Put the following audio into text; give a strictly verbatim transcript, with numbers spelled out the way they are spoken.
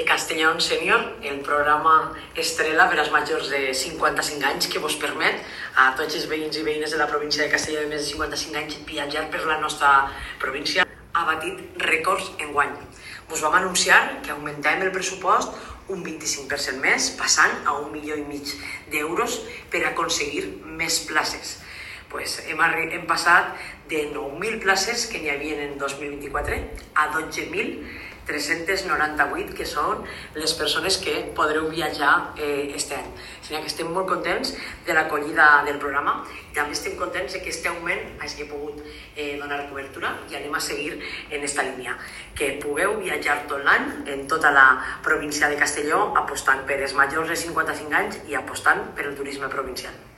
el Castellón Sènior, el programa estrella per als majors de cinquanta-cinc anys que vos permet a tots els veïns i veïnes de la província de Castelló de més de cinquanta-cinc anys viatjar per la nostra província. Ha batit rècords enguany. Us vam anunciar que augmentem el pressupost un vint-i-cinc per cent més, passant a un milió i mig d'euros per aconseguir més places. Pues hem, hem passat de nou mil places que n'hi havia en dos mil vint-i-quatre a dotze mil tres-cents noranta-vuit, que són les persones que podreu viatjar eh, este any. O sigui que estem molt contents de l'acollida del programa i també estem contents que este augment hagi pogut eh, donar cobertura i anem a seguir en esta línia. Que pugueu viatjar tot l'any en tota la província de Castelló apostant per els majors de cinquanta-cinc anys i apostant per el turisme provincial.